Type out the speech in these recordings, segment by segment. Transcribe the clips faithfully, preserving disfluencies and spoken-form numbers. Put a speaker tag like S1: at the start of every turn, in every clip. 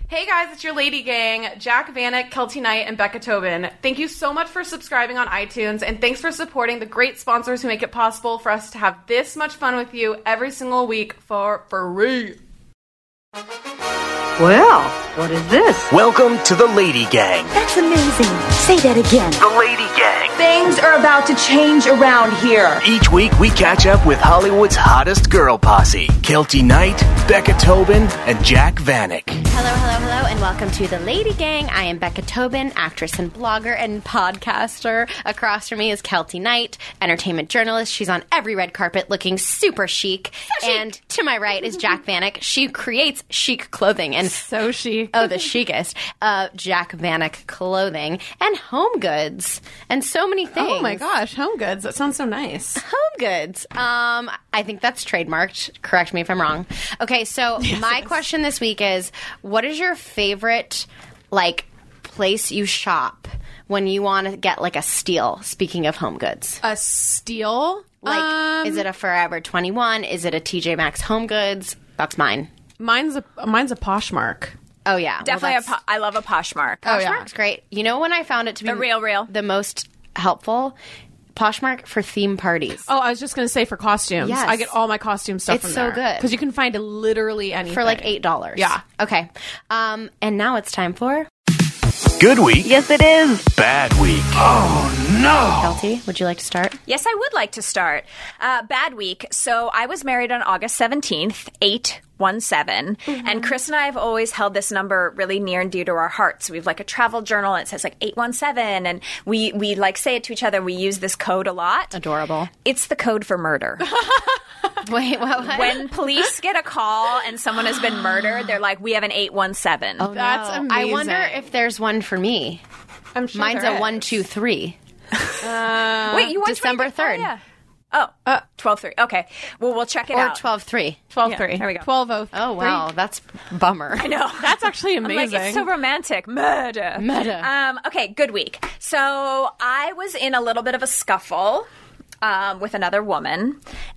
S1: Hey guys, it's your Lady Gang, Jack Vanek, Kelty Knight, and Becca Tobin. Thank you so much for subscribing on iTunes, and thanks for supporting the great sponsors who make it possible for us to have this much fun with you every single week for free.
S2: Well, what is this?
S3: Welcome to the Lady Gang.
S4: That's amazing. Say that again.
S3: The Lady Gang.
S4: Things are about to change around here.
S3: Each week we catch up with Hollywood's hottest girl posse. Kelty Knight, Becca Tobin, and Jack Vanek.
S5: Hello, hello, hello, and welcome to the Lady Gang. I am Becca Tobin, actress and blogger and podcaster. Across from me is Kelty Knight, entertainment journalist. She's on every red carpet looking super chic. So chic. And to my right is Jack Vanek. She creates chic clothing and
S1: So chic.
S5: Oh, the chicest. Uh, Jack Vanek clothing and home goods and so many things.
S1: Oh my gosh, Home Goods. That sounds so nice.
S5: Home goods. Um, I think that's trademarked. Correct me if I'm wrong. Okay, so yes, my question this week is, what is your favorite, like, place you shop when you want to get, like, a steal, speaking of home goods?
S1: A steal?
S5: Like,
S1: um,
S5: is it a Forever twenty-one? Is it a T J Maxx Home Goods? That's mine.
S1: Mine's a mine's a Poshmark.
S5: Oh, yeah.
S6: Definitely
S5: well,
S6: a po- I love a Poshmark.
S1: Oh, yeah.
S5: Poshmark's great. You know when I found it to be
S6: The real, real.
S5: the most helpful? Poshmark for theme parties.
S1: Oh, I was just going to say for costumes.
S5: Yes.
S1: I get all my costume stuff
S5: It's
S1: from
S5: so
S1: there.
S5: good.
S1: Because you can find literally anything.
S5: For like eight dollars.
S1: Yeah.
S5: Okay. Um, and now it's time for...
S3: Good week.
S4: Yes, it is.
S3: Bad week. Oh, no.
S5: Kelty, would you like to start?
S6: Yes, I would like to start. Uh, bad week. So I was married on August seventeenth, eight one seven. Mm-hmm. And Chris and I have always held this number really near and dear to our hearts. We have like a travel journal and it says like eight one seven. And we, we like say it to each other. We use this code a lot.
S5: Adorable.
S6: It's the code for murder.
S5: Wait, what? what?
S6: When police get a call and someone has been murdered, they're like, we have an eight one seven.
S5: Oh,
S1: That's
S5: no.
S1: amazing.
S5: I wonder if there's one for me.
S1: I'm sure
S5: Mine's
S1: there
S5: a
S1: is.
S5: one two three.
S1: Uh,
S6: Wait, you want
S5: December third.
S6: Oh, yeah. Oh, uh, twelve three. Okay. Well, we'll check it
S5: Or
S6: out.
S5: twelve three.
S1: twelve
S6: Yeah,
S1: three.
S6: there we go.
S1: twelve oh three.
S5: Oh, wow. That's bummer.
S6: I know.
S1: That's actually
S6: I'm
S1: amazing.
S6: like, it's so romantic. Murder.
S5: Murder.
S6: Um, okay, good week. So I was in a little bit of a scuffle um, with another woman,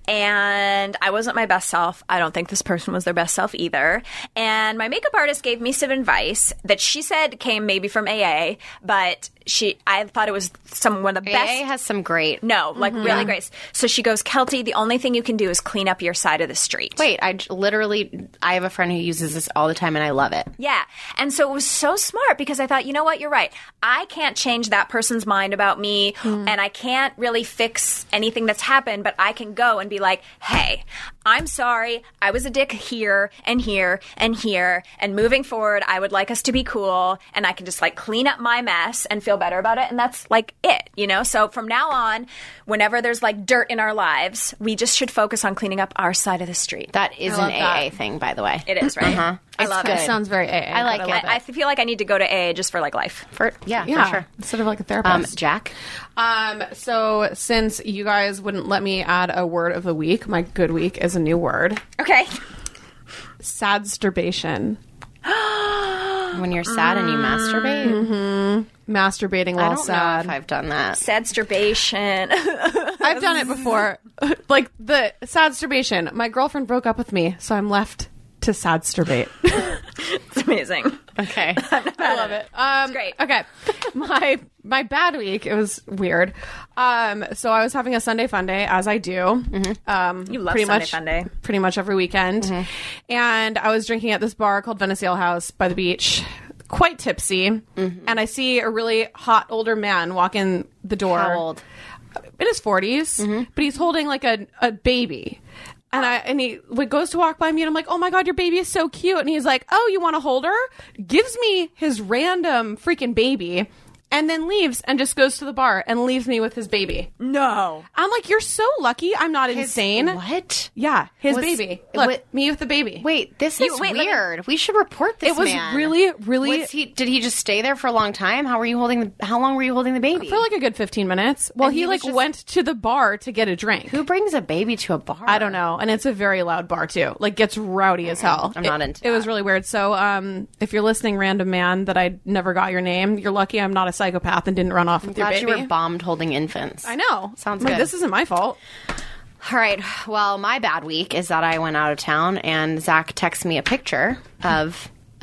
S6: and I wasn't my best self. I don't think this person was their best self either. And my makeup artist gave me some advice that she said came maybe from A A, but she I thought it was some one of the best.
S5: A A has some great...
S6: No, like really great. So she goes, Kelty, the only thing you can do is clean up your side of the street.
S5: Wait, I j- literally... I have a friend who uses this all the time, and I love it.
S6: Yeah. And so it was so smart because I thought, you know what? You're right. I can't change that person's mind about me,
S5: Mm.
S6: and I can't really fix anything that's happened, but I can go and be like, hey, I'm sorry. I was a dick here and here and here. And moving forward, I would like us to be cool, and I can just like clean up my mess and feel better about it. And that's like it, you know? So from now on, whenever there's like dirt in our lives, we just should focus on cleaning up our side of the street.
S5: That is
S1: I
S5: an
S1: love that.
S5: A A thing, by the way.
S6: It is, right?
S5: Uh-huh.
S6: I
S5: It's
S6: love
S5: good.
S6: it.
S1: Sounds very A A.
S5: I like
S1: but
S5: it.
S1: love
S6: I, I feel like I need to go to A A just for like life.
S5: For, yeah,
S1: Yeah,
S5: for sure.
S1: instead of like a
S5: Um,
S1: therapist.
S5: Jack?
S1: Um, so since you guys wouldn't let me add a word of the week, my good week is a new word.
S6: Okay.
S1: Sadsturbation.
S5: When you're sad and you masturbate?
S1: Mm-hmm. Masturbating
S5: I
S1: while
S5: don't
S1: sad.
S5: know if I've done that.
S6: Sadsturbation.
S1: I've done it before. Like the sadsturbation. My girlfriend broke up with me, so I'm left to sadsturbate.
S6: It's amazing.
S5: Okay.
S1: I love it. Um,
S6: great.
S1: Okay, my my bad week. It was weird. Um, so I was having a Sunday fun day, as I do. Mm-hmm. Um,
S6: You love
S1: pretty
S6: Sunday
S1: much,
S6: fun day.
S1: pretty much every weekend. Mm-hmm. And I was drinking at this bar called Venice Ale House by the beach, quite tipsy. Mm-hmm. And I see a really hot older man walk in the door.
S5: How old?
S1: In his forties,
S5: Mm-hmm.
S1: but he's holding like a, a baby. And I and he like, goes to walk by me, and I'm like, "Oh my god, your baby is so cute!" And he's like, "Oh, you want to hold her?" Gives me his random freaking baby, and then leaves and just goes to the bar and leaves me with his baby.
S6: No.
S1: I'm like, "You're so lucky. I'm not insane."
S5: What?
S1: Yeah, his
S5: Was-
S1: baby. Look,
S5: what-
S1: me with the baby.
S5: Wait, this
S6: You-
S5: is
S6: wait, let me-
S5: weird. We should report this
S1: it was
S5: man.
S1: really, really
S5: Was he, did he just stay there for a long time? How were you holding the, how long were you holding the baby?
S1: for like a good fifteen minutes. Well,
S5: And
S1: he,
S5: he was
S1: like
S5: just-
S1: went to the bar to get a drink.
S5: Who brings a baby to a bar?
S1: I don't know, and it's a very loud bar too. Like, gets rowdy as hell.
S5: I'm not
S1: it,
S5: into
S1: It was
S5: that.
S1: really weird. So, um, if you're listening, random man, that I never got your name, you're lucky I'm not a psychopath and didn't run off with your
S5: Glad
S1: baby.
S5: you were bombed holding infants.
S1: I know.
S5: Sounds
S1: I'm like,
S5: good.
S1: this isn't my fault.
S5: All right. Well, my bad week is that I went out of town and Zach texted me a picture of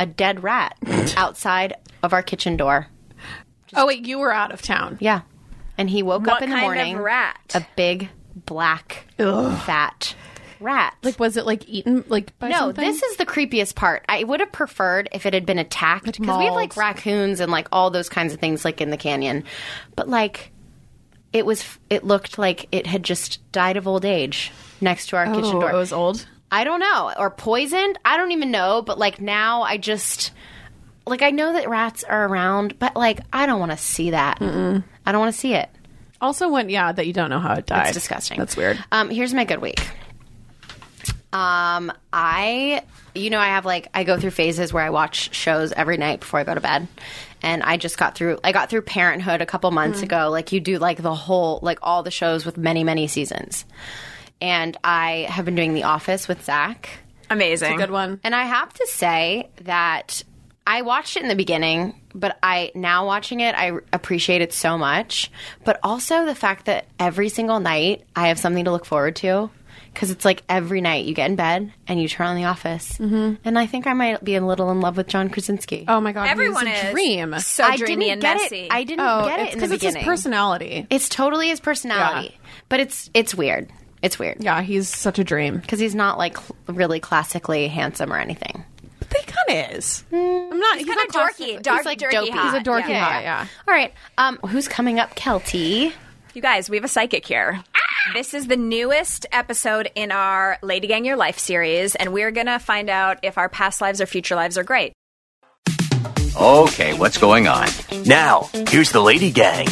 S5: a dead rat outside of our kitchen door.
S1: Oh, wait, you were out of town.
S5: Yeah. And he woke
S6: What
S5: up in the
S6: kind
S5: morning.
S6: of rat?
S5: A big, black, fat rat.
S1: Like, was it, like, eaten, like, by
S5: no,
S1: something?
S5: this is the creepiest part. I would have preferred if it had been attacked. Because we have, like,
S1: mauled.
S5: raccoons and, like, all those kinds of things, like, in the canyon. But, like, it was, it looked like it had just died of old age next to our kitchen
S1: Oh,
S5: door.
S1: it was old?
S5: I don't know. Or poisoned. I don't even know. But, like, now I just... Like, I know that rats are around, but, like, I don't want to see that. Mm-mm. I don't want to see it.
S1: Also, when, yeah, that you don't know how it died.
S5: It's disgusting.
S1: That's weird.
S5: Um, here's my good week. Um, I, you know, I have, like, I go through phases where I watch shows every night before I go to bed. And I just got through, I got through Parenthood a couple months mm. ago. Like, you do, like, the whole, like, all the shows with many, many seasons. And I have been doing The Office with Zach.
S6: Amazing.
S1: It's a good one.
S5: And I have to say that I watched it in the beginning, but I now watching it, I appreciate it so much. But also the fact that every single night I have something to look forward to. Because it's like every night you get in bed and you turn on The Office. Mm-hmm. And I think I might be a little in love with John Krasinski.
S1: Oh my God,
S6: Everyone
S1: he's a
S6: is
S1: dream.
S6: so
S5: I
S6: dreamy
S5: didn't
S6: and
S5: get
S6: messy.
S5: it. I didn't
S1: Oh,
S5: get it
S1: it's
S5: in the
S1: because it's
S5: beginning.
S1: his personality.
S5: It's totally his personality.
S1: Yeah.
S5: But it's it's weird. It's weird.
S1: Yeah, he's such a dream.
S5: Because he's not like cl- really classically handsome or anything.
S1: But he kind of is. I'm not. He's,
S6: He's
S1: not
S6: kind of dorky.
S1: classic-
S6: Dark,
S5: He's, like,
S6: dorky
S5: dopey.
S6: hot.
S1: He's a dorky
S6: Yeah.
S1: hot, yeah.
S5: All right. Um, who's coming up, Kelty?
S6: You guys, we have a psychic here. This is the newest episode in our Lady Gang Your Life series, and we're going to find out if our past lives or future lives are great.
S3: Okay, what's going on? Now, here's the Lady Gang.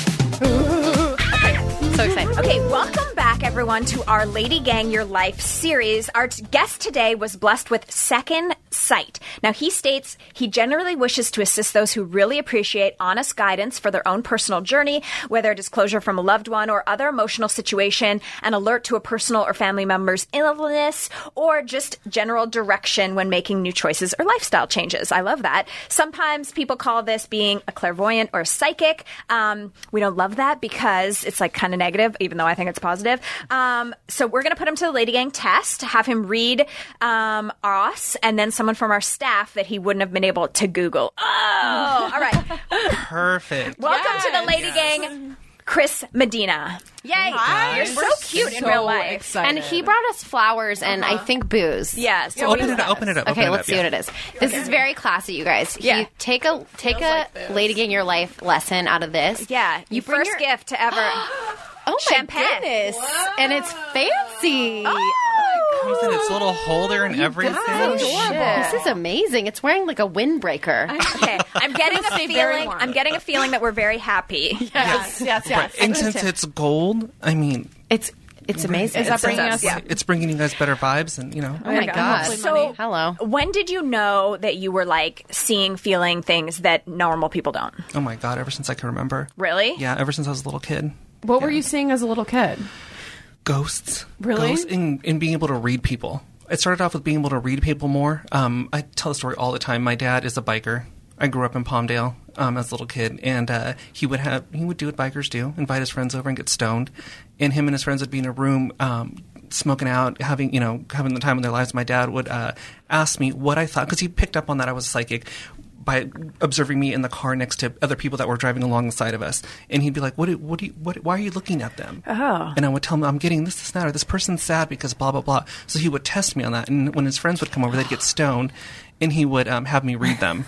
S5: So excited.
S6: Okay, welcome back, everyone, to our Lady Gang Your Life series. Our t- guest today was blessed with second sight. Now, he states he generally wishes to assist those who really appreciate honest guidance for their own personal journey, whether disclosure from a loved one or other emotional situation, an alert to a personal or family member's illness, or just general direction when making new choices or lifestyle changes. I love that. Sometimes people call this being a clairvoyant or a psychic. Um, we don't love that because it's like kind of negative, even though I think it's positive. Um, so we're going to put him to the Lady Gang test, have him read um, us, and then someone from our staff that he wouldn't have been able to Google. Oh, all right.
S7: Perfect.
S6: Welcome to the Lady Gang, Chris Medina. Yay.
S1: Hi.
S6: You're so cute in
S1: So
S6: real life.
S1: excited.
S5: And he brought us flowers and I think booze.
S6: Yes.
S7: So open it up. Open it up.
S5: Okay,
S7: open
S5: let's
S7: it
S5: see
S7: up,
S5: what it is. This is very classy, you guys.
S6: Yeah.
S5: You take a take a Lady Gang Your Life lesson out of this.
S6: Yeah.
S5: You
S6: You
S5: bring
S6: first
S5: your
S6: gift to ever.
S5: oh my
S6: champagne.
S5: goodness, and it's fancy.
S7: Comes in its little holder and everything.
S5: This is amazing. It's wearing like a windbreaker.
S6: Okay, I'm getting a
S1: stay very
S6: feeling.
S1: warm.
S6: I'm getting a feeling that we're very happy.
S1: Yes, yes, yes.
S7: And since it's gold, I mean,
S5: It's it's amazing.
S1: Is that
S5: It's
S1: bringing
S5: so-
S1: us?
S6: Yeah.
S7: it's bringing you guys better vibes, and you know.
S5: Oh my god.
S6: So,
S5: Hello.
S6: when did you know that you were like seeing, feeling things that normal people don't?
S7: Oh my god! Ever since I can remember.
S6: Really?
S7: Yeah, ever since I was a little kid.
S1: What were you seeing as a little kid?
S7: Ghosts.
S1: Really?
S7: Ghosts and, and being able to read people. It started off with being able to read people more. Um, I tell the story all the time. My dad is a biker. I grew up in Palmdale um, as a little kid, and uh, he would have he would do what bikers do: invite his friends over and get stoned. And him and his friends would be in a room um, smoking out, having you know having the time of their lives. My dad would uh, ask me what I thought because he picked up on that I was psychic by observing me in the car next to other people that were driving alongside of us, and he'd be like, "What? Do, what? Do you, what? Why are you looking at them?"
S6: Oh.
S7: And I would tell him, "I'm getting this, this, that, or this person's sad because blah blah blah." So he would test me on that, and when his friends would come over, they'd get stoned, and he would um, have me read them.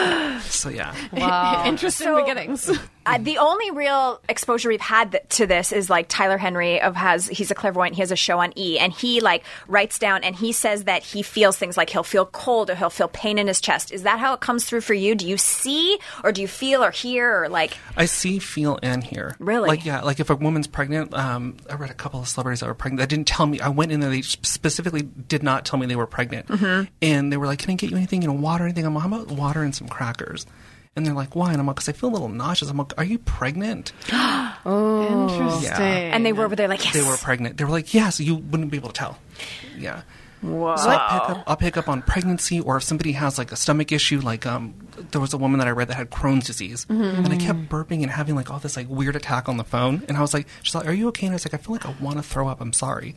S7: So yeah,
S1: Interesting
S6: So-
S1: beginnings.
S6: Uh, the only real exposure we've had th- to this is like Tyler Henry of has he's a clairvoyant. He has a show on E, and he like writes down and he says that he feels things like he'll feel cold or he'll feel pain in his chest. Is that how it comes through for you? Do you see or do you feel or hear or like?
S7: I see, feel, and hear.
S6: Really?
S7: Like yeah, like if a woman's pregnant, um, I read a couple of celebrities that were pregnant. That didn't tell me. I went in there. They specifically did not tell me they were pregnant, mm-hmm. and they were like, "Can I get you anything? You know, water, anything?" I'm like, "How about water and some crackers?" And they're like, "Why?" And I'm like, "Because I feel a little nauseous." I'm like, "Are you pregnant?"
S1: Interesting.
S7: Yeah.
S6: And they were over there like yes.
S7: They were pregnant. They were like, "Yes." You wouldn't be able to tell. Yeah.
S6: Whoa.
S7: So I'll pick up, I'll pick up on pregnancy, or if somebody has like a stomach issue, like um, there was a woman that I read that had Crohn's disease,
S6: Mm-hmm.
S7: and I kept burping and having like all this like weird attack on the phone, and I was like, she's like, "Are you okay?" And I was like, "I feel like I want to throw up. I'm sorry."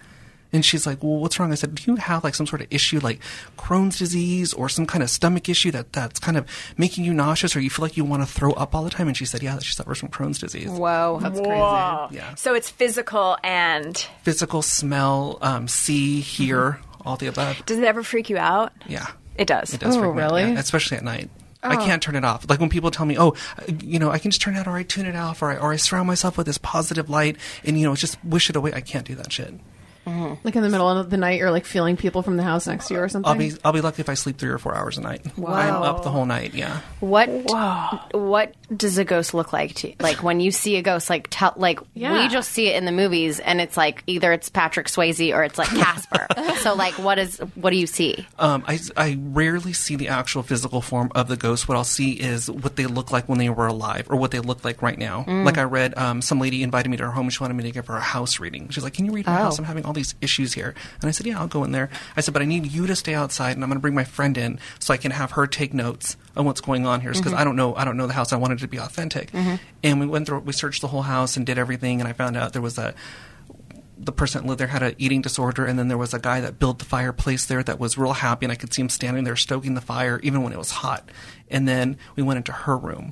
S7: And she's like, well, what's wrong? I said, do you have like some sort of issue like Crohn's disease or some kind of stomach issue that, that's kind of making you nauseous or you feel like you want to throw up all the time? And she said, yeah, that she suffers from Crohn's disease.
S5: Whoa.
S1: That's
S6: Whoa.
S1: crazy.
S7: Yeah.
S6: So it's physical and...
S7: Physical, smell, um, see, hear, all the above.
S6: Does it ever freak you out?
S7: Yeah.
S6: It does.
S7: It does
S1: Oh,
S7: freak me out,
S1: really?
S7: yeah, especially at night. I can't turn it off. Like when people tell me, oh, you know, I can just turn it out or I tune it off or I, or I surround myself with this positive light and, you know, just wish it away. I can't do that shit.
S1: Like in the middle of the night, you're like feeling people from the house next to you or something.
S7: I'll be I'll be lucky if I sleep three or four hours a night. I'm up the whole night, yeah.
S5: What what does a ghost look like to you? Like when you see a ghost, like tell like
S1: Yeah.
S5: we just see it in the movies and it's like either it's Patrick Swayze or it's like Casper. So like what is what do you see?
S7: Um, I, I rarely see the actual physical form of the ghost. What I'll see is what they look like when they were alive or what they look like right now. Like I read, um, some lady invited me to her home and she wanted me to give her a house reading. She's like, can you read my
S5: Oh.
S7: house? I'm having all these issues here. And I said, yeah, I'll go in there. I said, but I need you to stay outside and I'm going to bring my friend in so I can have her take notes on what's going on here. Because I don't know, I don't know the house. I wanted it to be authentic. And we went through, we searched the whole house and did everything. And I found out there was a, the person that lived there had an eating disorder, and then there was a guy that built the fireplace there that was real happy, and I could see him standing there stoking the fire even when it was hot. And then we went into her room.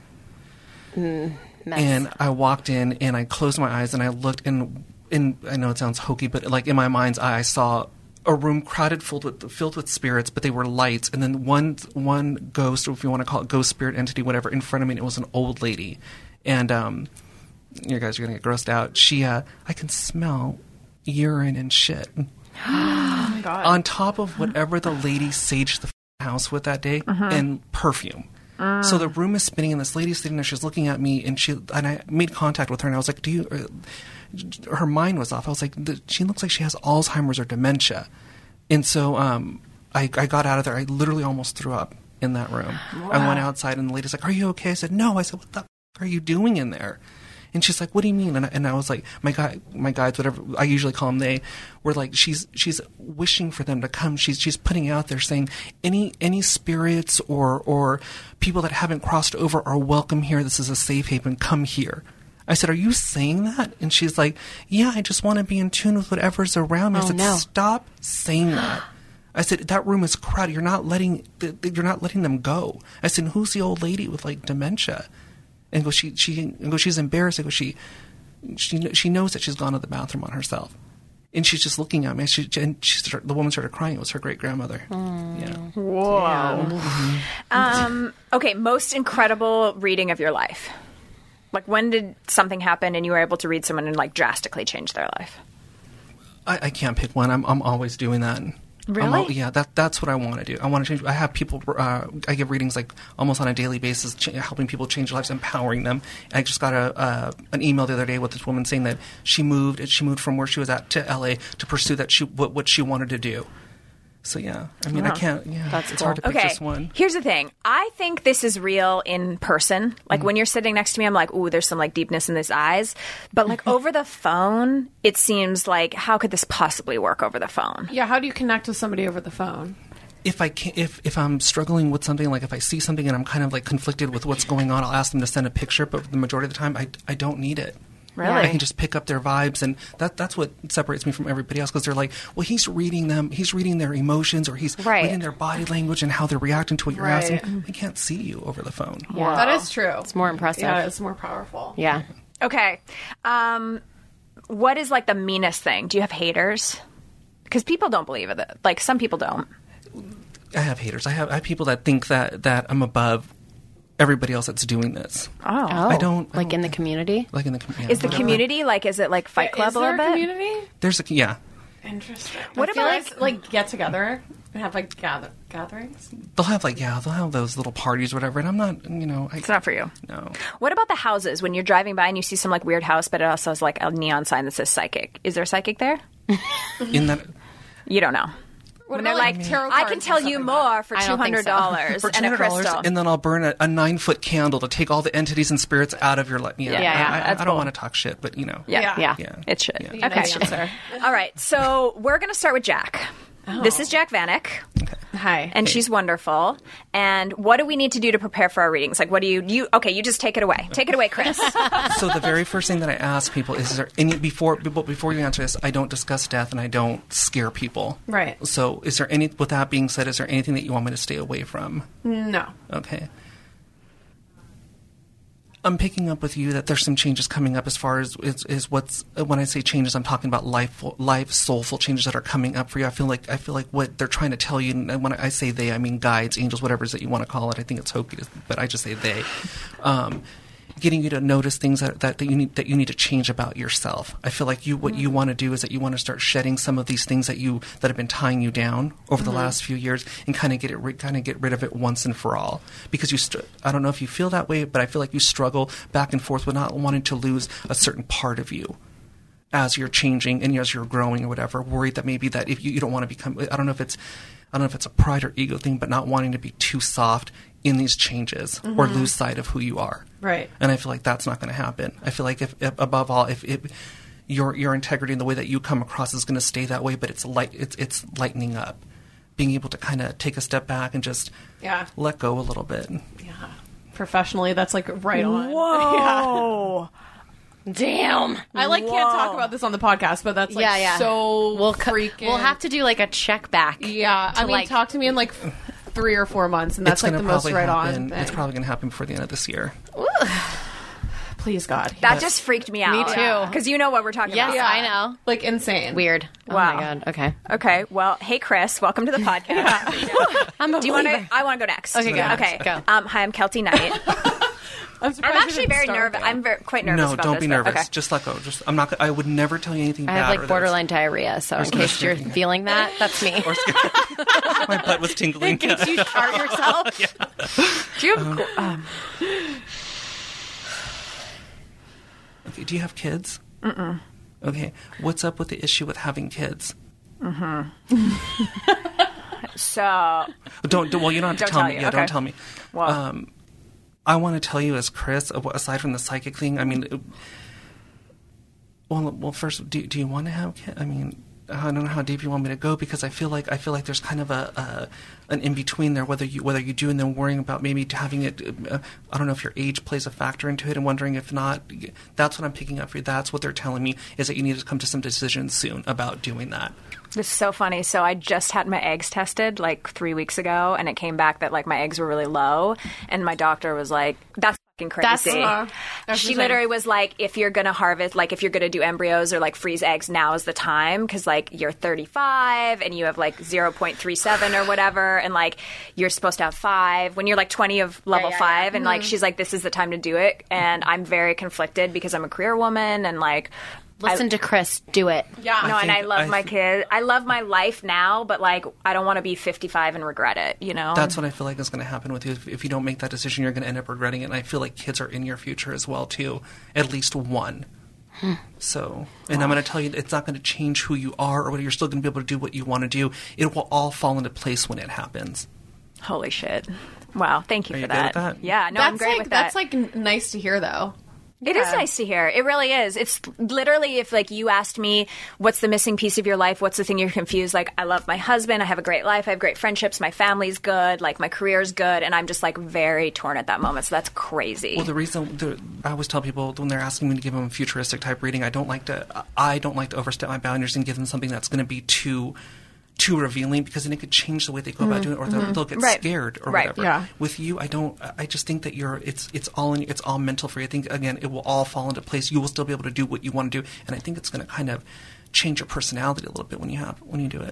S5: Mess.
S7: And I walked in and I closed my eyes and I looked and, and I know it sounds hokey, but like in my mind's eye, I saw a room crowded, filled with filled with spirits, but they were lights. And then one one ghost, or if you want to call it ghost, spirit, entity, whatever, in front of me, and it was an old lady. And um, you guys are gonna get grossed out. She, uh, I can smell urine and shit.
S1: Oh my God.
S7: On top of whatever the lady saged the f- house with that day, and perfume. So the room is spinning, and this lady's sitting there. She's looking at me, and she and I made contact with her, and I was like, "Do you?" Uh, her mind was off. I was like, "She looks like she has Alzheimer's or dementia," and so um, I, I got out of there. I literally almost threw up in that room. Wow. I went outside, and the lady's like, "Are you okay?" I said, "No." I said, "What the f- are you doing in there?" And she's like, "What do you mean?" And I, and I was like, "My guy, my guides, whatever I usually call them, they were like, she's she's wishing for them to come. She's she's putting out there saying any any spirits or or people that haven't crossed over are welcome here. This is a safe haven. Come here." I said, "Are you saying that?" And she's like, "Yeah, I just want to be in tune with whatever's around me." I
S5: Oh,
S7: said,
S5: no.
S7: "Stop saying that." I said, "That room is crowded. You're not letting you're not letting them go." I said, "Who's the old lady with like dementia?" And go, she she and go, she's embarrassed. I go, she she she knows that she's gone to the bathroom on herself, and she's just looking at me. She and she started, the woman started crying. It was her great grandmother. Yeah.
S6: Whoa. Um, okay, most incredible reading of your life. Like, when did something happen and you were able to read someone and like drastically change their life?
S7: I, I can't pick one. I'm I'm always doing that.
S6: Really?
S7: I'm al- yeah, that that's what I want to do. I want to change. I have people. Uh, I give readings like almost on a daily basis, ch- helping people change their lives, empowering them. I just got a uh, an email the other day with this woman saying that she moved. She moved from where she was at to L A to pursue that she what, what she wanted to do. So yeah, I mean, I can't. Yeah,
S5: That's
S7: it's
S5: cool.
S7: hard to pick
S6: Okay,
S7: just one.
S6: here's the thing. I think this is real in person. Like, when you're sitting next to me, I'm like, ooh, there's some like deepness in these eyes. But like over the phone, it seems like, how could this possibly work over the phone?
S1: Yeah, how do you connect with somebody over the phone?
S7: If I can, if if I'm struggling with something, like if I see something and I'm kind of like conflicted with what's going on, I'll ask them to send a picture. But the majority of the time, I I don't need it.
S6: Really?
S7: I can just pick up their vibes, and that that's what separates me from everybody else. Because they're like, well, he's reading them, he's reading their emotions, or he's
S5: Right.
S7: reading their body language and how they're reacting to what you're
S1: Right.
S7: asking. I can't see you over the phone.
S5: Yeah.
S1: That is true.
S5: It's more impressive.
S1: Yeah, it's more powerful.
S5: Yeah.
S6: Okay. Um, what is like the meanest thing? Do you have haters? Because people don't believe it. Like, some people don't.
S7: I have haters. I have I have people that think that that I'm above everybody else that's doing this.
S6: Oh.
S5: Oh,
S7: I don't- I
S5: like
S7: don't-
S5: in the community.
S7: Like in the com- yeah,
S6: Is the
S7: whatever.
S6: community, like, is it like Fight Club
S1: Is
S6: a
S1: there
S6: little
S1: a
S6: bit?
S1: community?
S7: There's a yeah.
S1: Interesting.
S6: What
S1: I feel
S6: about-
S1: like, like get together and have like gather gatherings?
S7: They'll have like yeah, they'll have those little parties, or whatever. And I'm not, you know, I,
S6: It's not for you.
S7: no.
S6: What about the houses? When you're driving by and you see some like weird house, but it also has like a neon sign that says psychic. Is there a psychic there?
S7: In that.
S6: You don't know.
S1: What
S6: When they're
S1: about,
S6: like,
S1: like, tarot
S6: I
S1: cards
S6: can
S1: and
S6: tell
S1: stuff
S6: you
S1: like
S6: more for
S5: I
S6: two
S5: don't think
S6: hundred
S5: so.
S6: dollars
S7: For
S6: and
S7: two
S6: a
S7: hundred dollars,
S6: crystal.
S7: and then I'll burn a, a nine foot candle to take all the entities and spirits out of your life. Yeah,
S6: Yeah, yeah,
S7: I, I,
S6: that's
S7: I don't
S6: cool.
S7: want to talk shit, but you know,
S6: yeah,
S1: Yeah.
S5: Yeah.
S7: yeah,
S6: it should.
S7: Yeah.
S1: that?
S6: Okay.
S1: Nice answer.
S6: All right. So we're gonna start with Jack. This is Jack Vanek,
S1: Hi.
S6: and she's wonderful. And what do we need to do to prepare for our readings? Like, what do you, you, okay, you just take it away. Take it away, Chris.
S7: So the very first thing that I ask people is, is there any, before, before you answer this, I don't discuss death and I don't scare people.
S1: Right.
S7: So is there any, with that being said, is there anything that you want me to stay away from?
S1: No.
S7: Okay. I'm picking up with you that there's some changes coming up as far as is, is what's when I say changes, I'm talking about life, life, soulful changes that are coming up for you. I feel like I feel like what they're trying to tell you, and when I say they, I mean guides, angels, whatever it is that you want to call it. I think it's hokey, but I just say they. Um, getting you to notice things that, that, that you need that you need to change about yourself. I feel like you what mm-hmm. you want to do is that you want to start shedding some of these things that you that have been tying you down over mm-hmm. the last few years and kind of get it kind of get rid of it once and for all. Because you, st- I don't know if you feel that way, but I feel like you struggle back and forth with not wanting to lose a certain part of you as you're changing and as you're growing or whatever. Worried that maybe that if you, you don't want to become, I don't know if it's, I don't know if it's a pride or ego thing, but not wanting to be too soft in these changes mm-hmm. or lose sight of who you are.
S1: Right.
S7: And I feel like that's not going to happen. I feel like if, if above all, if, if your your integrity and the way that you come across is going to stay that way, but it's light, it's it's lightening up, being able to kind of take a step back and just
S1: yeah.
S7: let go a little bit.
S1: Yeah. Professionally, that's like right on.
S6: Whoa.
S1: Yeah.
S5: Damn.
S1: I like
S6: Whoa.
S1: can't talk about this on the podcast, but that's like
S5: yeah, yeah.
S1: so
S5: we'll co-
S1: freaking.
S5: We'll have to do like a check back.
S1: Yeah. I mean,
S5: like,
S1: talk to me in like three or four months, and that's
S7: It's
S1: like
S7: gonna
S1: the most
S7: probably
S1: right
S7: happen,
S1: on thing.
S7: It's probably going to happen before the end of this year.
S1: Please, God.
S6: That
S1: Yes.
S6: just freaked me out.
S5: Me too.
S6: Because you know what we're talking
S5: Yes,
S6: about.
S5: I know.
S1: Like insane.
S5: Weird. Oh
S6: Wow.
S5: my god. Okay.
S6: Okay, well, hey, Chris, welcome to the podcast.
S5: I'm a
S6: Do you want to?
S5: believer.
S6: I want to go next.
S5: Okay, go.
S6: Okay,
S5: Go.
S6: Um, hi, I'm Kelty Knight.
S1: I'm, surprised
S6: I'm
S1: we
S6: actually
S1: didn't
S6: very
S1: start
S6: nervous.
S1: there.
S6: I'm very, quite nervous
S7: No,
S6: about
S7: don't
S6: this.
S7: be
S6: but-
S7: nervous.
S6: Okay.
S7: Just let go. Just I'm not. I would never tell you anything
S5: I
S7: bad.
S5: have
S7: or
S5: like
S7: that's-
S5: borderline diarrhea, so in case you're
S7: Yeah.
S5: feeling that, that's me.
S7: Or my butt was tingling.
S5: In case you chart yourself.
S6: Do you have? Um,
S7: Okay, do you have kids? Mm-mm. Okay. What's up with the issue with having kids?
S6: so,
S7: Don't, don't well, you don't have to
S6: Don't
S7: tell,
S6: tell
S7: me.
S6: you,
S7: Yeah,
S6: okay.
S7: don't tell me.
S6: well,
S7: Um, I want to tell you as Chris, uh, aside from the psychic thing, I mean, it- well, well, first, do do you want to have kids? I mean, I don't know how deep you want me to go because I feel like I feel like there's kind of a, a an in between there. Whether you whether you do and then worrying about maybe having it. Uh, I don't know if your age plays a factor into it, and wondering if not. That's what I'm picking up for you. That's what they're telling me is that you need to come to some decisions soon about doing that.
S6: this is so funny. So I just had my eggs tested like three weeks ago, and it came back that like my eggs were really low, and my doctor was like, "That's fucking crazy."
S5: That's-
S1: Uh, that's
S6: she
S1: insane.
S6: literally was like, if you're gonna harvest, like if you're gonna do embryos or like freeze eggs, now is the time because like you're thirty-five and you have like zero point three seven or whatever, and like you're supposed to have five when you're like twenty of level
S5: yeah,
S6: five,
S5: yeah.
S6: and like she's like, this is the time to do it, and I'm very conflicted because I'm a career woman and like.
S5: Listen to Chris. Do it.
S1: Yeah.
S6: No, and
S7: think-
S6: I love
S7: I
S6: my
S7: th-
S6: kid. I love my life now, but like I don't want to be fifty-five and regret it. You know.
S7: That's what I feel like is going to happen with you. If, if you don't make that decision, you're going to end up regretting it. And I feel like kids are in your future as well, too. At least one. So, and I'm going to tell you, it's not going to change who you are or whether you're still going to be able to do what you want to do. It will all fall into place when it happens.
S6: Holy shit! Wow, thank you
S7: Are
S6: for
S7: you good
S6: that.
S7: with that?
S6: Yeah, no,
S1: That's
S6: I'm great
S1: like
S6: with that.
S1: that's like n- nice to hear, though.
S6: It is nice to hear. It really is. It's literally if like you asked me, what's the missing piece of your life? What's the thing you're confused? Like, I love my husband. I have a great life. I have great friendships. My family's good. Like, my career's good. And I'm just like very torn at that moment. So that's crazy.
S7: Well, the reason the, I always tell people when they're asking me to give them a futuristic type reading, I don't like to. I don't like to overstep my boundaries and give them something that's going to be too. too revealing because then it could change the way they go about doing it or they'll, they'll get
S6: Right.
S7: scared or
S6: Right.
S7: whatever.
S1: Yeah.
S7: With you, I don't, I just think that you're, it's, it's all in, it's all mental for you. I think, again, it will all fall into place. You will still be able to do what you want to do. And I think it's going to kind of change your personality a little bit when you have, when you do it.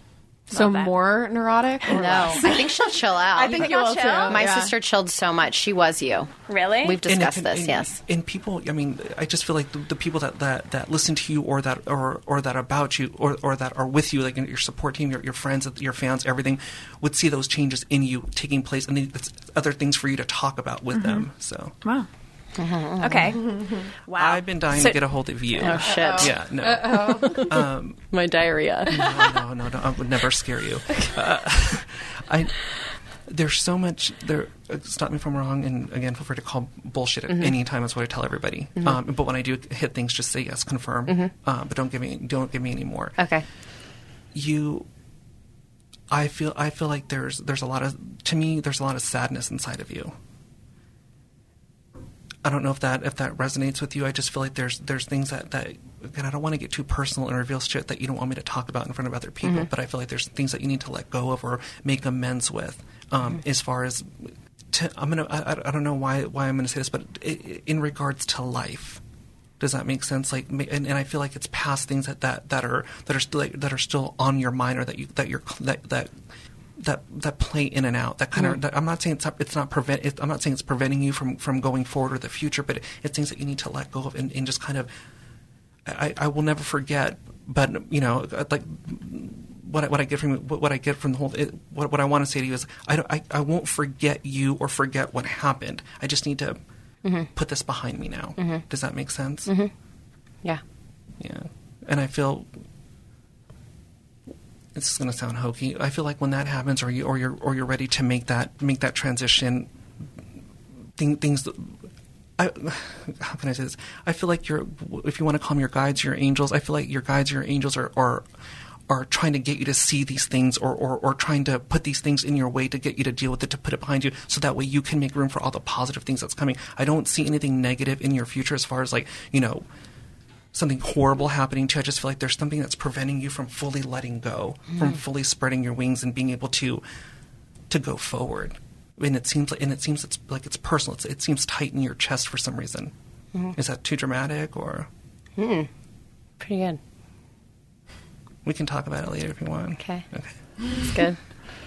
S1: So
S6: that.
S1: more neurotic? Or
S5: No,
S1: less?
S5: I think she'll chill out.
S1: I think you will too.
S5: My
S1: Yeah.
S5: sister chilled so much. She was you.
S6: Really?
S5: We've
S7: And it
S5: discussed
S7: can-
S5: this.
S7: and-
S5: Yes.
S7: And people, I mean, I just feel like the, the people that, that, that listen to you or that or, or that about you or, or that are with you, like your support team, your, your friends, your fans, everything, would see those changes in you taking place, and then it's other things for you to talk about with them. So
S6: wow. Okay. Wow.
S7: I've been dying
S6: So-
S7: to get a hold of you.
S5: Oh shit.
S7: Yeah, no,
S5: My diarrhea.
S7: no, no, no, no, I would never scare you. Uh, I. There's so much there. uh, Stop me if I'm wrong, and again, feel free to call bullshit at any time. That's what I tell everybody. Um, but when I do hit things, just say yes, confirm. Uh, but don't give me don't give me any more.
S5: Okay.
S7: You I feel I feel like there's there's a lot of to me there's a lot of sadness inside of you. I don't know if that if that resonates with you. I just feel like there's there's things that, that again, I don't want to get too personal and reveal shit that you don't want me to talk about in front of other people, mm-hmm. but I feel like there's things that you need to let go of or make amends with. Um, mm-hmm. As far as to, I'm gonna I, I don't know why why I'm gonna say this, but it, in regards to life. Does that make sense? Like, and, and I feel like it's past things that, that, that are that are still that are still on your mind, or that you that you're that that that, that play in and out. That kind mm-hmm. of. That, I'm not saying it's not, it's not prevent. It, I'm not saying it's preventing you from, from going forward or the future, but it, it's things that you need to let go of and, and just kind of. I, I will never forget, but you know, like what I, what I get from what I get from the whole. It, what what I want to say to you is, I, don't, I I won't forget you or forget what happened. I just need to. Mm-hmm. Put this behind me now. Mm-hmm. Does that make sense?
S5: Mm-hmm. Yeah.
S7: Yeah. And I feel this is going to sound hokey. I feel like when that happens, or you or you're or you're ready to make that make that transition, thing, things. I, how can I say this? I feel like you're. If you want to call them your guides, your angels. I feel like your guides, your angels, are. are are trying to get you to see these things or, or, or trying to put these things in your way to get you to deal with it, to put it behind you, so that way you can make room for all the positive things that's coming. I don't see anything negative in your future as far as, like, you know, something horrible happening to you. I just feel like there's something that's preventing you from fully letting go, mm. from fully spreading your wings and being able to to go forward. And it seems like, and it seems it's like it's personal. It's, it seems tight in your chest for some reason. Mm-hmm. Is that too dramatic or?
S5: Mm. Pretty good.
S7: We can talk about it later if you want.
S5: Okay.
S7: Okay.
S5: That's good.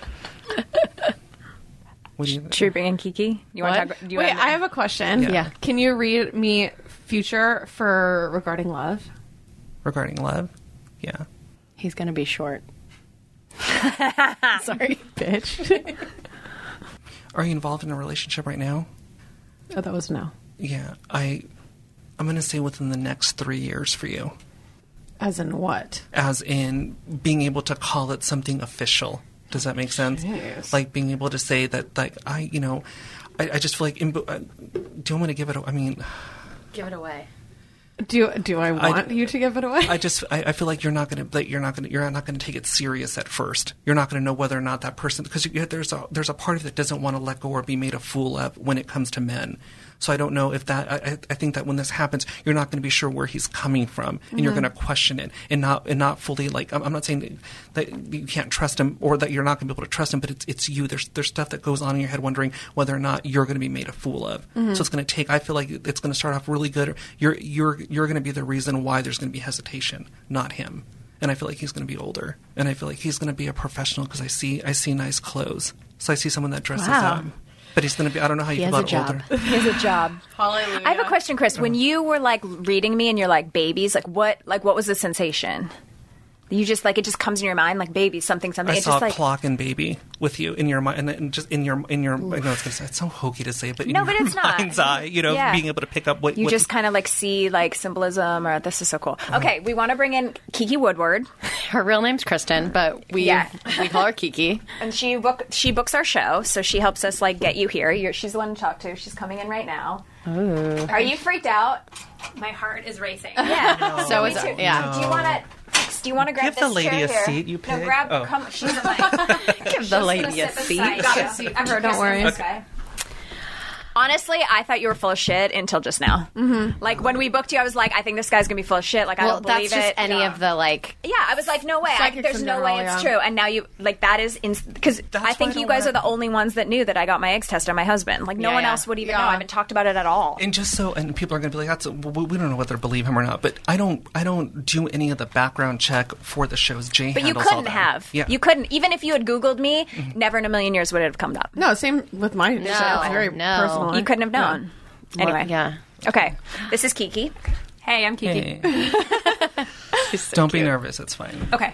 S7: What do you,
S6: Should we bring in Kiki? You want to talk? Do you
S1: Wait,
S6: wanna...
S1: I have a question.
S5: Yeah. yeah.
S1: Can you read me future for regarding love?
S7: Regarding love? Yeah.
S5: He's going to be short.
S1: Sorry, bitch.
S7: Are you involved in a relationship right now?
S1: Oh, that was no.
S7: Yeah. I, I'm going to say within the next three years for you.
S1: As in what?
S7: As in being able to call it something official. Does that make sense?
S1: Jeez.
S7: Like being able to say that, like, I, you know, I, I just feel like, in, uh, do I want to give it, I mean...
S5: Give it away.
S1: Do do I want
S7: I,
S1: you to give it away?
S7: I just I, I feel like you're not going to you're not going to you're not going to take it serious at first. You're not going to know whether or not that person, because you, there's a there's a part of it that doesn't want to let go or be made a fool of when it comes to men. So I don't know if that I, I think that when this happens, you're not going to be sure where he's coming from, and mm-hmm. you're going to question it and not and not fully, like, I'm, I'm not saying that you can't trust him or that you're not going to be able to trust him, but it's it's you. There's there's stuff that goes on in your head, wondering whether or not you're going to be made a fool of. Mm-hmm. So it's going to take. I feel like it's going to start off really good. You're you're you're going to be the reason why there's going to be hesitation, not him. And I feel like he's going to be older, and I feel like he's going to be a professional because I see I see nice clothes. So I see someone that dresses
S5: wow.
S7: up. But he's going to be, I don't know how you
S5: he
S7: feel
S5: has
S7: about
S5: a job.
S7: older.
S6: He has a job.
S1: Hallelujah.
S6: I have a question, Chris. When you were, like, reading me and you're like, babies, like, what like what was the sensation? You just, like, it just comes in your mind, like, baby, something, something.
S7: I
S6: it's
S7: saw
S6: just, like,
S7: clock and baby with you in your mind, and, and just in your, in your, I know it's, gonna say, it's so hokey to say, but in
S6: No,
S7: your
S6: but it's not.
S7: mind's eye, you know,
S6: Yeah.
S7: being able to pick up what
S6: you
S7: what,
S6: just kind of, like, see, like, symbolism, or this is so cool. Okay, we want to bring in Kiki Woodward.
S5: Her real name's Kristen, but we
S6: Yeah.
S5: we call her Kiki.
S6: And she book she books our show, so she helps us, like, get you here. You're, she's the one to talk to. She's coming in right now.
S5: Ooh.
S6: Are you freaked out?
S8: My heart is racing.
S6: Yeah.
S5: So
S6: Me
S5: is
S6: too.
S5: it. Yeah.
S6: Do you want to... Do you want to grab
S7: Give
S6: this
S7: the lady
S6: chair
S7: a
S6: here?
S7: seat, you
S6: No,
S7: pig.
S6: grab...
S7: Oh.
S6: Come, she's like...
S5: Give the lady a seat.
S6: Got a seat. Ever, don't worry. Okay. Honestly, I thought you were full of shit until just now. Mm-hmm. Like, when we booked you, I was like, I think this guy's going to be full of shit. Like, I
S5: Well,
S6: don't believe
S5: that's just
S6: it.
S5: any
S6: No.
S5: of the, like...
S6: Yeah, I was like, no way. I,
S1: Psychics
S6: there's
S1: in
S6: no
S1: general,
S6: way it's
S1: yeah.
S6: true. And now you, like, that is, because
S7: That's
S6: I think
S7: why I
S6: you
S7: don't
S6: guys
S7: wanna-
S6: are the only ones that knew that I got my eggs tested on my husband. Like, no
S5: Yeah,
S6: one
S5: yeah.
S6: else would even
S1: Yeah.
S6: know. I haven't talked about it at all.
S7: And just so, and people are going to be like, "That's we we don't know whether to believe him or not." But I don't, I don't do any of the background check for the shows. Jay
S6: But you
S7: handles all
S6: couldn't
S7: that.
S6: have.
S7: Yeah,
S6: You couldn't. Even if you had Googled me, never in a million years would it have come up.
S1: No, same with my show. It's very
S5: no.
S1: personal.
S6: You couldn't have known. Anyway.
S5: Yeah.
S6: Okay. This is Kiki.
S8: Hey, I'm Kiki.
S7: Hey. Don't be nervous. It's fine.
S6: Okay.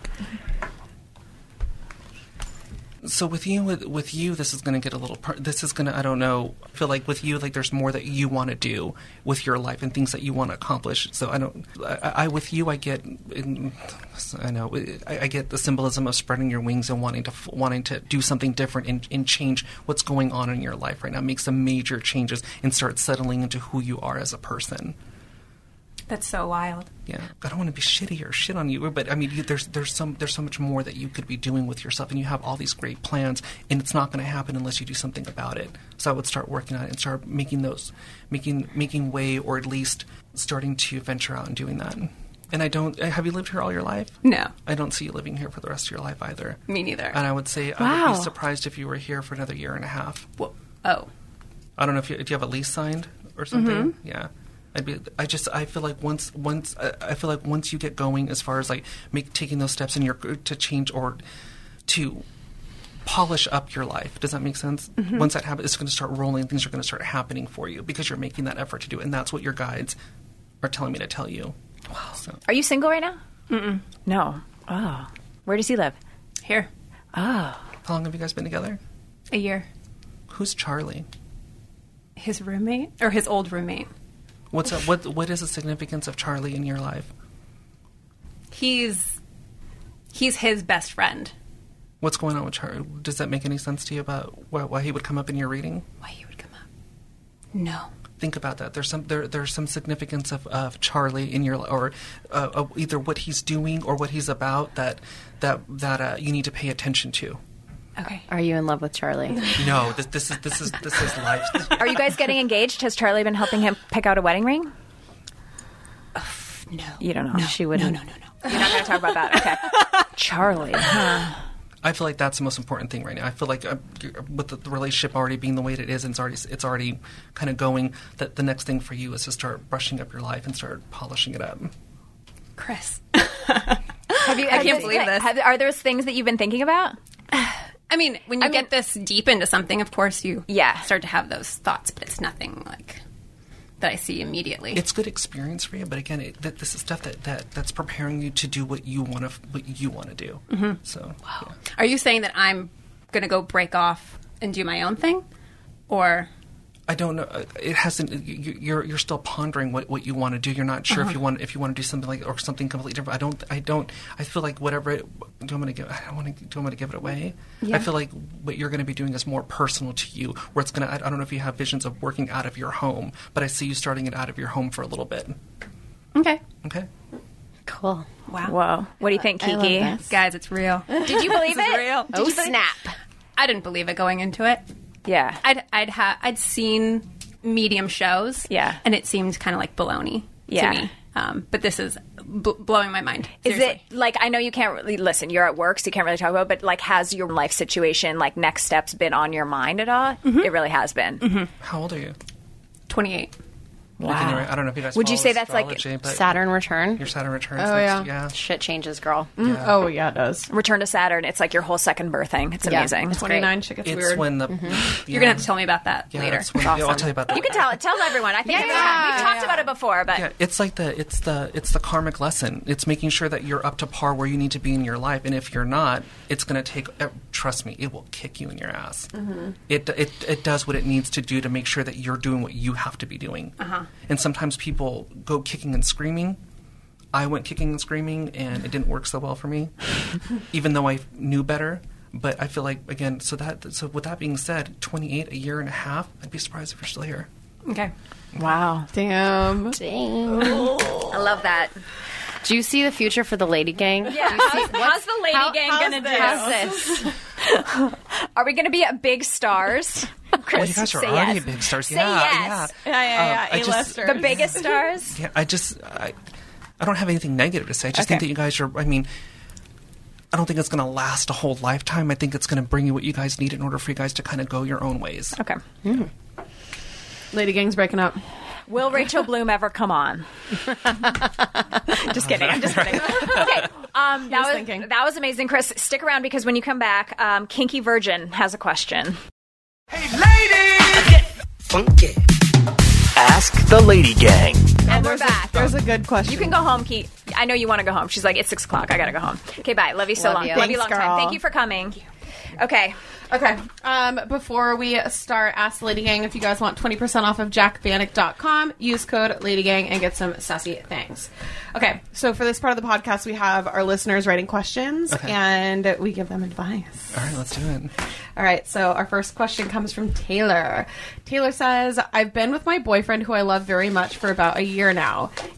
S7: So with you, with, with you, this is going to get a little. Per- this is going to. I don't know. I feel like with you, like there's more that you want to do with your life and things that you want to accomplish. So I don't. I, I with you, I get. In, I know. I, I get the symbolism of spreading your wings and wanting to wanting to do something different and, and change what's going on in your life right now. Make some major changes and start settling into who you are as a person.
S8: That's so wild.
S7: Yeah, I don't want to be shitty or shit on you, but I mean, you, there's there's some there's so much more that you could be doing with yourself, and you have all these great plans, and it's not going to happen unless you do something about it. So I would start working on it and start making those, making making way, or at least starting to venture out and doing that. And I don't. Have you lived here all your life?
S1: No.
S7: I don't see you living here for the rest of your life either.
S1: Me neither.
S7: And I would say I
S1: Wow.
S7: would be surprised if you were here for another year and a half.
S1: Well, oh.
S7: I don't know if you do you have a lease signed or something.
S1: Mm-hmm.
S7: Yeah. I'd be, I just I feel like once once I I feel like once you get going as far as like make taking those steps in your to change or to polish up your life. Does that make sense?
S1: Mm-hmm.
S7: Once that happens, it's going to start rolling. Things are going to start happening for you because you're making that effort to do it, and that's what your guides are telling me to tell you. Wow. So.
S6: Are you single right now? Mm-mm. No. Oh. Where does he live?
S8: Here.
S6: Oh.
S7: How long have you guys been together?
S8: A year.
S7: Who's Charlie?
S8: His roommate? Or his old roommate.
S7: What's a, what what is the significance of Charlie in your life?
S8: He's... He's his best friend.
S7: What's going on with Charlie? Does that make any sense to you about why, why he would come up in your reading?
S8: Why he would come up? No.
S7: Think about that. There's some there there's some significance of, of Charlie in your or uh, uh, either what he's doing or what he's about that that that uh, you need to pay attention to.
S8: Okay.
S5: Are you in love with Charlie?
S7: No, this this is this is this is life.
S6: Are you guys getting engaged? Has Charlie been helping him pick out a wedding ring?
S8: No.
S6: You don't know.
S5: She wouldn't.
S8: No, no, no, no.
S6: You're not going to talk about that. Okay. Charlie. Huh.
S7: I feel like that's the most important thing right now. I feel like uh, with the, the relationship already being the way it is, and it's already it's already kind of going. That the next thing for you is to start brushing up your life and start polishing it up.
S8: Chris.
S6: Have you?
S8: I can't believe this.
S6: Have, are there things that you've been thinking about?
S8: I mean, when you
S6: I mean-
S8: get this deep into something, of course you
S6: Yeah.
S8: start to have those thoughts, but it's nothing like that I see immediately.
S7: It's good experience for you, but again, it, th- this is stuff that, that that's preparing you to do what you want to what you want to do. Mm-hmm. So, wow.
S8: Are you saying that I'm going to go break off and do my own thing? Or...
S7: I don't know. uh, It hasn't. you- You're you're still pondering what, what you want to do. You're not sure if you want if you want to do something like or something completely different. I don't. I don't. I feel like whatever. It, do I want to give? I don't want to. Do I want to give it away? I feel like what you're going to be doing is more personal to you. Where it's going to. I don't know if you have visions of working out of your home, but I see you starting it out of your home for a little bit.
S8: Okay.
S7: Okay.
S5: Cool.
S8: Wow.
S6: Whoa. What do you think,
S5: I love
S6: Kiki?
S5: this.
S8: Guys, it's real.
S6: Did you believe
S8: This is
S6: it?
S8: real.
S6: Did
S5: Oh,
S6: you believe-
S5: snap.
S8: I didn't believe it going into it.
S6: Yeah.
S8: I'd I'd ha- I'd seen medium shows.
S6: Yeah.
S8: And it seemed kind of like baloney
S6: Yeah.
S8: to me. Um, but this is bl- blowing my mind.
S6: Is
S8: Seriously.
S6: it like, I know you can't really listen, you're at work, so you can't really talk about it, but like, has your life situation, like next steps, been on your mind at all?
S8: Mm-hmm.
S6: It really has been.
S7: How old are you?
S8: twenty-eight?
S7: Like, anyway, I don't know if you guys.
S6: Would you
S7: follow
S6: say that's like
S7: astrology, but
S5: Saturn return.
S7: your Saturn returns?
S1: Oh,
S7: next,
S1: yeah.
S7: yeah.
S5: Shit changes, girl.
S7: Yeah.
S1: Oh, yeah, it does.
S6: Return to Saturn? It's like your whole second birthing. It's
S5: Yeah.
S6: amazing. It's great.
S1: twenty-nine, shit gets
S7: It's
S1: weird.
S7: when the
S8: You're
S7: yeah.
S8: gonna have to tell me about that
S7: Yeah,
S8: later.
S7: that's when- yeah, I'll tell you about that.
S6: You can tell it. Tell everyone. I think it's
S1: Yeah.
S6: we've talked about it before, but
S7: Yeah, it's like the it's the it's the karmic lesson. It's making sure that you're up to par where you need to be in your life, and if you're not, it's going to take. Uh, trust me, it will kick you in your ass. Mm-hmm. It it it does what it needs to do to make sure that you're doing what you have to be doing. Uh-huh. And sometimes people go kicking and screaming. I went kicking and screaming, and it didn't work so well for me, even though I knew better. But I feel like again, so that so with that being said, twenty-eight, a year and a half, I'd be surprised if you're still here.
S8: Okay.
S6: wow.
S1: Damn.
S5: Dang.
S6: I love that.
S5: Do you see the future for the Lady Gang?
S6: Yeah. How's, how's the lady
S5: how-
S6: gang
S5: how's
S6: gonna do?
S5: How's this?
S6: Are we gonna be at big stars? Chris,
S7: Well, you guys are
S6: say
S7: already
S6: yes.
S7: big stars.
S6: Say
S7: yeah,
S6: yes.
S7: yeah.
S1: Yeah, yeah, yeah.
S7: Um, I just-
S1: A-listers.
S6: The biggest stars.
S7: Yeah, I just I, I don't have anything negative to say. I just
S6: Okay.
S7: think that you guys are. I mean, I don't think it's going to last a whole lifetime. I think it's going to bring you what you guys need in order for you guys to kind of go your own ways.
S6: Okay.
S1: Lady Gang's breaking up.
S6: Will Rachel Bloom ever come on? Just kidding. I'm just kidding. Okay. Um, that
S1: was
S6: was
S1: thinking.
S6: that was amazing, Chris. Stick around because when you come back, um, Kinky Virgin has a question.
S3: Funky. Ask the Lady Gang.
S6: And we're back.
S1: There's a good question.
S6: You can go home, Keith. I know you want to go home. She's like, it's six o'clock. I gotta go home. Okay, bye. Love you so
S5: Love
S6: long.
S5: you.
S6: Love you
S1: Thanks,
S6: long time.
S1: girl.
S6: Thank you for coming. Okay.
S1: Okay. Um, before we start, ask the Lady Gang if you guys want twenty percent off of jack bannock dot com. Use code LadyGang and get some sassy things. Okay, so for this part of the podcast, we have our listeners writing questions,
S7: Okay.
S1: and we give them advice.
S7: All right, let's do it.
S1: All right, so our first question comes from Taylor. Taylor says, I've been with my boyfriend, who I love very much, for about a year now.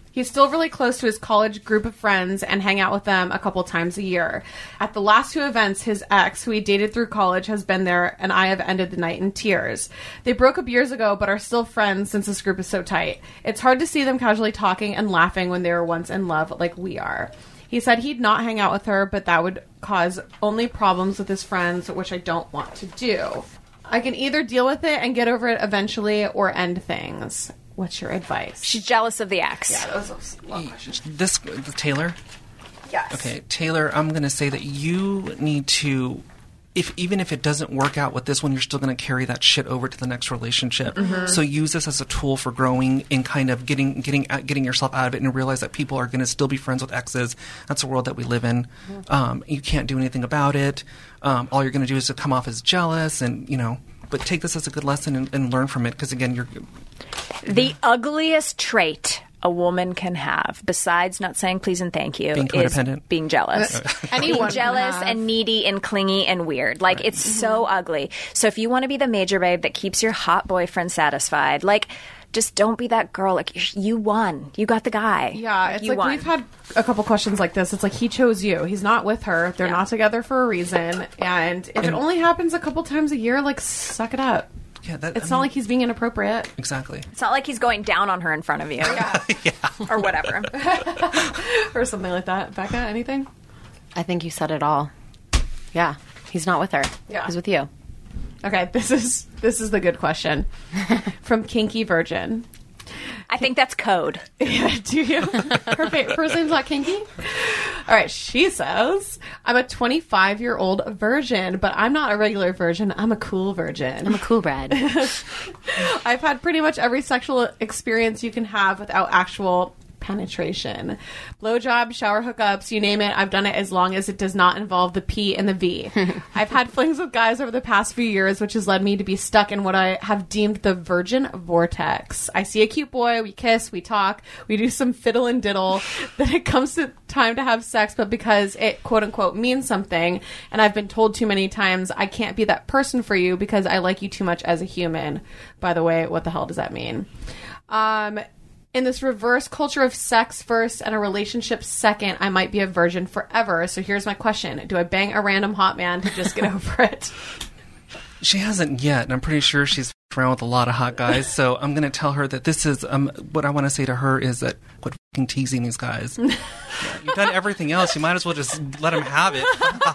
S1: He's still really close to his college group of friends and hang out with them a couple times a year. At the last two events, his ex, who he dated through college, has been there, and I have ended the night in tears. They broke up years ago, but are still friends since this group is so tight. It's hard to see them casually talking and laughing when they were once in love like we are. He said he'd not hang out with her, but that would cause only problems with his friends, which I don't want to do. I can either deal with it and get over it eventually or end things. What's your advice?
S6: She's jealous of the ex.
S1: Yeah, that was a long question.
S7: This the Taylor.
S1: Yes.
S7: Okay, Taylor. I'm going to say that you need to, if even if it doesn't work out with this one, you're still going to carry that shit over to the next relationship. Mm-hmm. So use this as a tool for growing and kind of getting getting getting yourself out of it, and realize that people are going to still be friends with exes. That's the world that we live in. Mm-hmm. Um, you can't do anything about it. Um, all you're going to do is to come off as jealous, and you know. But take this as a good lesson and, and learn from it, because again, you're.
S6: The ugliest trait a woman can have, besides not saying please and thank you,
S7: being
S6: is
S7: codependent.
S6: being jealous. Being jealous and needy and clingy and weird. Like, right. It's mm-hmm. so ugly. So if you want to be the major babe that keeps your hot boyfriend satisfied, like, just don't be that girl. Like, you won. You got the guy.
S1: Yeah,
S6: like,
S1: it's
S6: you
S1: like
S6: won.
S1: We've had a couple questions like this. It's like he chose you. He's not with her. They're
S6: Yeah.
S1: not together for a reason. And if
S7: And-
S1: it only happens a couple times a year, like, suck it up.
S7: Yeah, that,
S1: It's
S7: I
S1: not
S7: mean,
S1: like he's being inappropriate.
S7: exactly.
S6: It's not like he's going down on her in front of you.
S1: Yeah.
S6: Or whatever.
S1: Or something like that. Becca, anything?
S5: I think you said it all. Yeah. He's not with her.
S1: Yeah.
S5: He's with you.
S1: Okay, this is this is the good question. From Kinky Virgin.
S6: I think that's code.
S1: Yeah, do you? Her fa- first name's not Kinky? All right, she says, I'm a twenty-five-year-old virgin, but I'm not a regular virgin. I'm a cool virgin.
S5: I'm a cool bride.
S1: I've had pretty much every sexual experience you can have without actual penetration. Blowjob, shower hookups, you name it. I've done it as long as it does not involve the P and the V. I've had flings with guys over the past few years, which has led me to be stuck in what I have deemed the virgin vortex. I see a cute boy, we kiss, we talk, we do some fiddle and diddle. Then it comes to time to have sex, but because it quote unquote means something, and I've been told too many times, I can't be that person for you because I like you too much as a human. By the way, what the hell does that mean? Um... In this reverse culture of sex first and a relationship second, I might be a virgin forever. So here's my question. Do I bang a random hot man to just get over it?
S7: She hasn't yet, and I'm pretty sure she's around with a lot of hot guys. So I'm going to tell her that this is um, what I want to say to her is that quit fucking teasing these guys. Yeah, you've done everything else. You might as well just let them have it.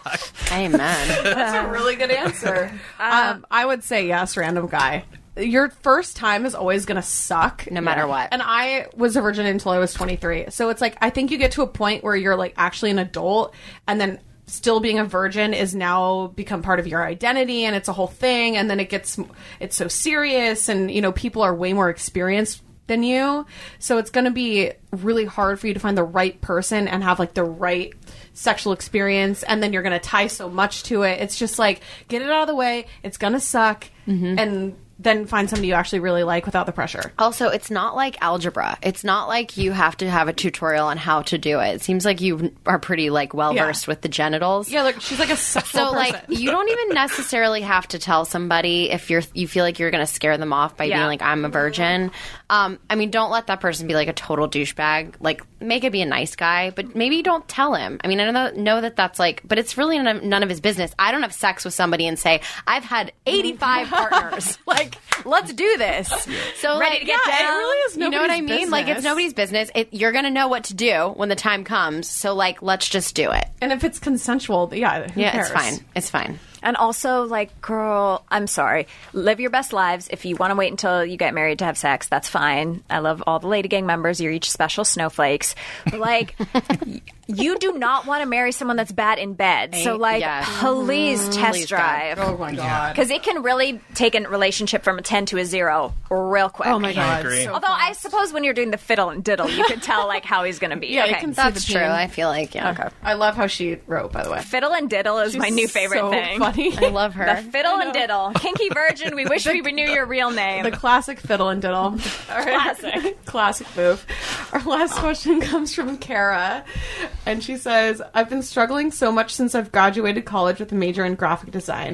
S5: Amen.
S1: That's a really good answer. Um, I would say yes, random guy. Your first time is always going to suck.
S5: No matter what.
S1: And I was a virgin until I was twenty-three. So it's like, I think you get to a point where you're like actually an adult, and then still being a virgin is now become part of your identity, and it's a whole thing. And then it gets, it's so serious, and, you know, people are way more experienced than you. So it's going to be really hard for you to find the right person and have like the right sexual experience, and then you're going to tie so much to it. It's just like, get it out of the way. It's going to suck. Mm-hmm. And then find somebody you actually really like without the pressure.
S5: Also, it's not like algebra. It's not like you have to have a tutorial on how to do it. It seems like you are pretty like well versed
S1: Yeah.
S5: with the genitals.
S1: Yeah, like she's like a sexual
S5: So,
S1: person.
S5: like, you don't even necessarily have to tell somebody if you're you feel like you're going to scare them off by
S6: Yeah.
S5: being like, I'm a virgin. Um, I mean, don't let that person be like a total douchebag. Like, make it be a nice guy, but maybe don't tell him. I mean, I know, know that that's like, but it's really none of, none of his business. I don't have sex with somebody and say, I've had eighty-five partners. Like, let's do this. So,
S6: Ready
S5: like,
S6: to get
S5: yeah,
S6: down?
S5: it really is. You know what I
S1: nobody's
S5: mean? Like, it's
S1: business.
S5: nobody's business. It, you're going to know what to do when the time comes. So, like, let's just do it.
S1: and if it's consensual, yeah, who
S5: Yeah,
S1: cares?
S5: it's fine. It's fine.
S6: And also, like, girl, I'm sorry. Live your best lives. If you want to wait until you get married to have sex, that's fine. I love all the Lady Gang members. You're each special snowflakes. But, like, y- you do not want to marry someone that's bad in bed. So, like,
S5: Yeah.
S6: please test
S5: Please, God.
S6: drive.
S1: Oh my god.
S6: Because it can really take a relationship from a ten to a zero real quick.
S1: Oh my god.
S7: agree.
S1: so
S6: Although I suppose when you're doing the fiddle and diddle, you could tell, like, how he's going to be.
S1: Yeah, you
S6: okay.
S1: can see
S5: That's
S1: the
S5: true.
S1: team.
S5: I feel like, yeah.
S6: Okay.
S1: I love how she wrote, by the way.
S6: Fiddle and diddle is my new favorite
S1: so
S6: thing.
S1: funny.
S5: I love her.
S6: The fiddle and diddle. Kinky Virgin, we wish we knew your real name.
S1: The classic fiddle and diddle. All right.
S6: Classic.
S1: Classic move. Our last question comes from Kara, and she says, I've been struggling so much since I've graduated college with a major in graphic design.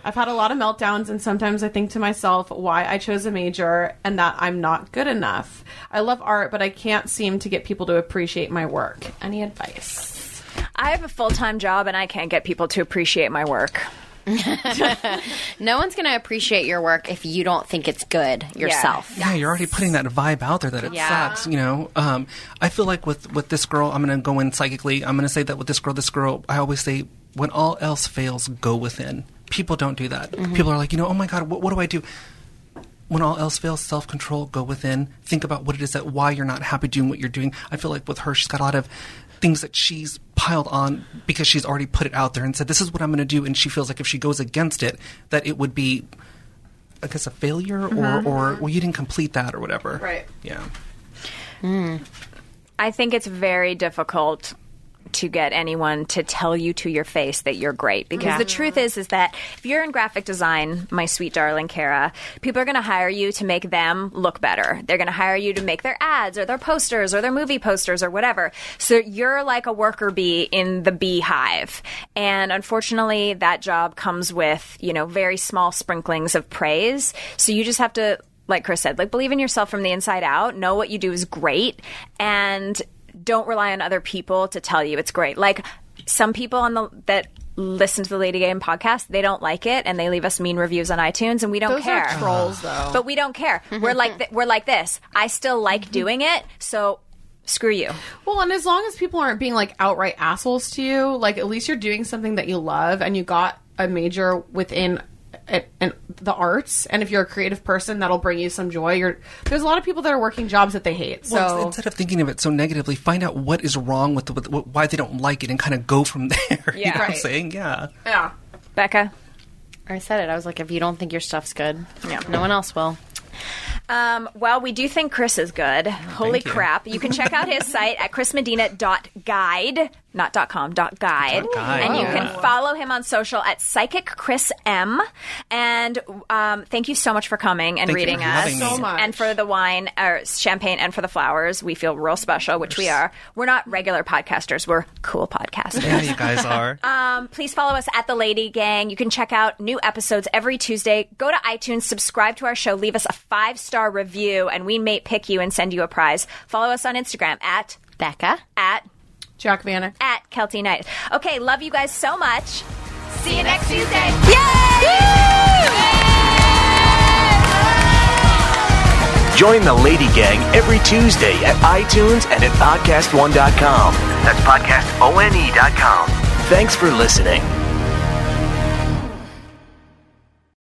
S1: I've had a lot of meltdowns, and sometimes I think to myself why I chose a major and that I'm not good enough. I love art, but I can't seem to get people to appreciate my work. Any advice?
S6: I have a full-time job, and I can't get people to appreciate my work.
S5: No one's going to appreciate your work if you don't think it's good yourself.
S7: Yeah, you're already putting that vibe out there that it
S5: Yeah.
S7: sucks, you know. Um, I feel like with, with this girl, I'm going to go in psychically. I'm going to say that with this girl, this girl, I always say, when all else fails, go within. People don't do that.
S5: Mm-hmm.
S7: People are like, you know, oh my God, what, what do I do? When all else fails, self-control, go within. Think about what it is that why you're not happy doing what you're doing. I feel like with her, she's got a lot of things that she's piled on because she's already put it out there and said, this is what I'm going to do. And she feels like if she goes against it, that it would be, I guess, a failure
S1: Mm-hmm.
S7: or, or, well, you didn't complete that or whatever.
S1: Right.
S7: Yeah.
S6: I think it's very difficult to get anyone to tell you to your face that you're great. Because
S5: Yeah.
S6: the truth is, is that if you're in graphic design, my sweet darling Kara, people are going to hire you to make them look better. They're going to hire you to make their ads or their posters or their movie posters or whatever. So you're like a worker bee in the beehive. And unfortunately, that job comes with, you know, very small sprinklings of praise. So you just have to, like Chris said, like believe in yourself from the inside out, know what you do is great, and don't rely on other people to tell you it's great. Like some people on the that listen to the Lady Game podcast, they don't like it and they leave us mean reviews on iTunes, and we don't
S1: Those
S6: care.
S1: are trolls, though.
S6: But we don't care. We're like th- we're like this. I still like doing it, so screw you.
S1: Well, and as long as people aren't being like outright assholes to you, like at least you're doing something that you love and you got a major within it, and the arts. And if you're a creative person, that'll bring you some joy. You're there's a lot of people that are working jobs that they hate. So
S7: Well, instead of thinking of it so negatively, find out what is wrong with, the, with what, why they don't like it and kind of go from there. You know what I'm
S1: Right.
S7: saying? Yeah.
S1: yeah.
S6: Becca?
S5: I said it. I was like, if you don't think your stuff's good,
S6: Yeah.
S5: no one else will.
S6: Um, well, we do think Chris is good. Holy
S7: you.
S6: crap. You can check out his site at chris medina dot guide, not dot .com, dot .guide.
S7: .guide,
S6: And you
S7: yeah.
S6: can follow him on social at Psychic Chris M. And um, thank you so much for coming and
S7: Thank you
S6: reading
S7: for
S6: us.
S7: having me.
S1: So much.
S6: And for the wine, or champagne, and for the flowers. We feel real special, which we are. We're not regular podcasters. We're cool podcasters.
S7: Yeah, you guys are.
S6: Um, please follow us at The Lady Gang. You can check out new episodes every Tuesday. Go to iTunes, subscribe to our show, leave us a five-star review, and we may pick you and send you a prize. Follow us on Instagram at
S5: Becca?
S6: at
S1: Jack Vanner.
S6: at Kelty Knight. Okay, love you guys so much. See you next Tuesday.
S3: Join the Lady Gang every Tuesday at iTunes and at podcast one dot com. That's podcast one dot com. Thanks for listening.